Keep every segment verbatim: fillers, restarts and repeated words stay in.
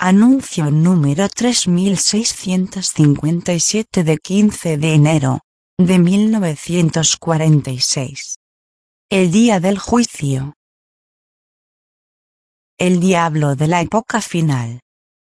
Anuncio número tres mil seiscientos cincuenta y siete de quince de enero de mil novecientos cuarenta y seis. El día del juicio. El diablo de la época final.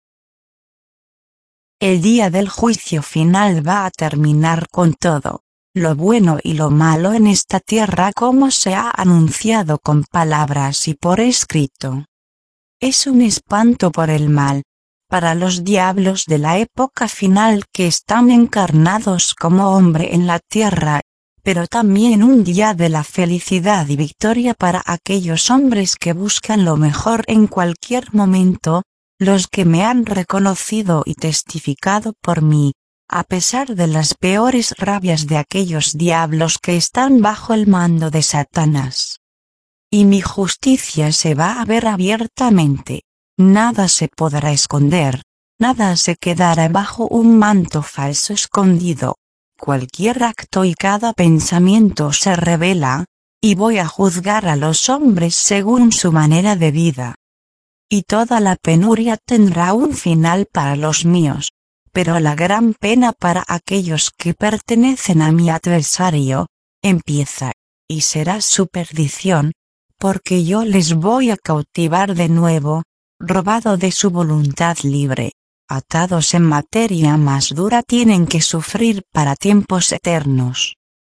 El día del juicio final va a terminar con todo, lo bueno y lo malo en esta tierra como se ha anunciado con palabras y por escrito. Es un espanto por el mal, para los diablos de la época final que están encarnados como hombre en la tierra, pero también un día de la felicidad y victoria para aquellos hombres que buscan lo mejor en cualquier momento, los que me han reconocido y testificado por mí, a pesar de las peores rabias de aquellos diablos que están bajo el mando de Satanás. Y mi justicia se va a ver abiertamente, nada se podrá esconder, nada se quedará bajo un manto falso escondido, cualquier acto y cada pensamiento se revela, y voy a juzgar a los hombres según su manera de vida. Y toda la penuria tendrá un final para los míos, pero la gran pena para aquellos que pertenecen a mi adversario, empieza, y será su perdición, porque yo les voy a cautivar de nuevo, robado de su voluntad libre, atados en materia más dura tienen que sufrir para tiempos eternos.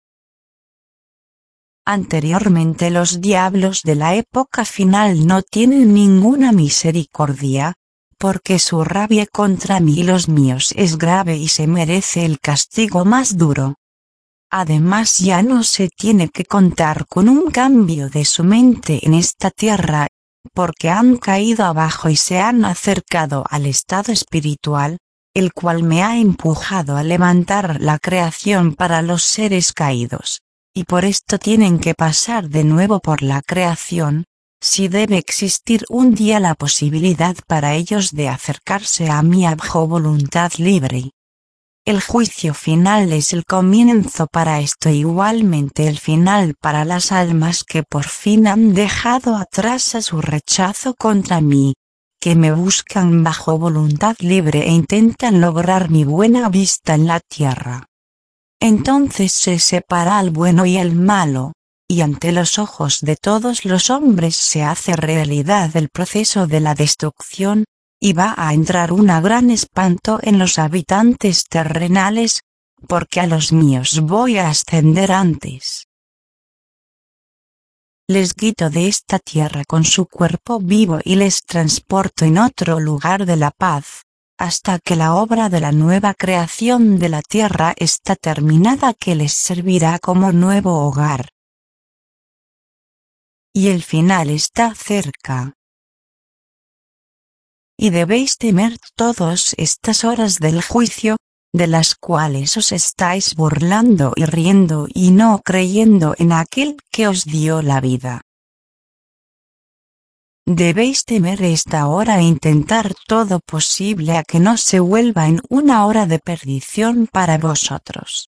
Anteriormente los diablos de la época final no tienen ninguna misericordia, porque su rabia contra mí y los míos es grave y se merece el castigo más duro. Además ya no se tiene que contar con un cambio de su mente en esta tierra, porque han caído abajo y se han acercado al estado espiritual, el cual me ha empujado a levantar la creación para los seres caídos, y por esto tienen que pasar de nuevo por la creación, si debe existir un día la posibilidad para ellos de acercarse a mí bajo voluntad libre. El juicio final es el comienzo para esto, igualmente el final para las almas que por fin han dejado atrás a su rechazo contra mí, que me buscan bajo voluntad libre e intentan lograr mi buena vista en la tierra. Entonces se separa el bueno y el malo, y ante los ojos de todos los hombres se hace realidad el proceso de la destrucción, y va a entrar un gran espanto en los habitantes terrenales, porque a los míos voy a ascender antes. Les quito de esta tierra con su cuerpo vivo y les transporto en otro lugar de la paz, hasta que la obra de la nueva creación de la tierra está terminada, que les servirá como nuevo hogar. Y el final está cerca. Y debéis temer todas estas horas del juicio, de las cuales os estáis burlando y riendo y no creyendo en aquel que os dio la vida. Debéis temer esta hora e intentar todo posible a que no se vuelva en una hora de perdición para vosotros.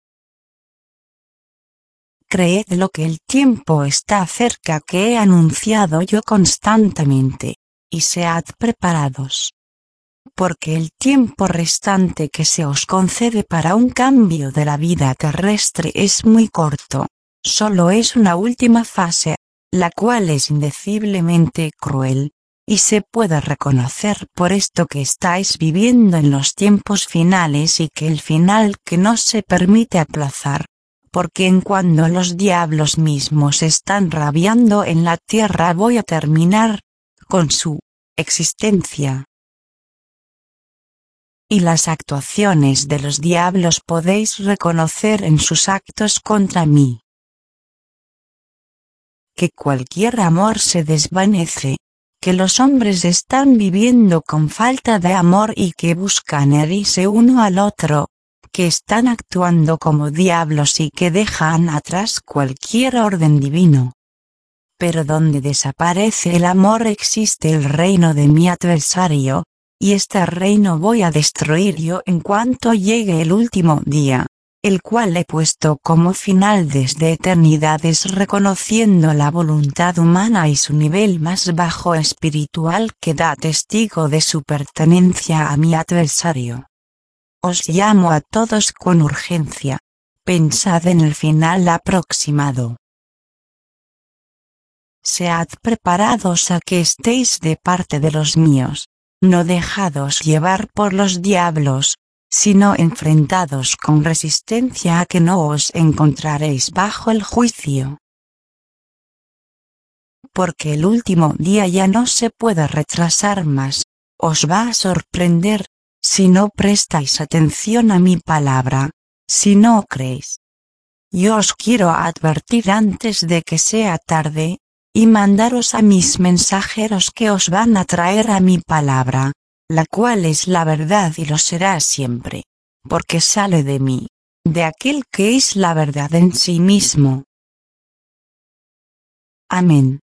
Creed lo que el tiempo está cerca que he anunciado yo constantemente. Y sead preparados. Porque el tiempo restante que se os concede para un cambio de la vida terrestre es muy corto, solo es una última fase, la cual es indeciblemente cruel, y se puede reconocer por esto que estáis viviendo en los tiempos finales y que el final que no se permite aplazar, porque en cuando los diablos mismos están rabiando en la tierra voy a terminar con su existencia. Y las actuaciones de los diablos podéis reconocer en sus actos contra mí. Que cualquier amor se desvanece, que los hombres están viviendo con falta de amor y que buscan herirse uno al otro, que están actuando como diablos y que dejan atrás cualquier orden divino. Pero donde desaparece el amor existe el reino de mi adversario, y este reino voy a destruir yo en cuanto llegue el último día, el cual he puesto como final desde eternidades, reconociendo la voluntad humana y su nivel más bajo espiritual que da testigo de su pertenencia a mi adversario. Os llamo a todos con urgencia. Pensad en el final aproximado. Sead preparados a que estéis de parte de los míos. No dejados llevar por los diablos, sino enfrentados con resistencia a que no os encontraréis bajo el juicio. Porque el último día ya no se puede retrasar más, os va a sorprender, si no prestáis atención a mi palabra, si no creéis. Yo os quiero advertir antes de que sea tarde, y mandaros a mis mensajeros que os van a traer a mi palabra, la cual es la verdad y lo será siempre, porque sale de mí, de aquel que es la verdad en sí mismo. Amén.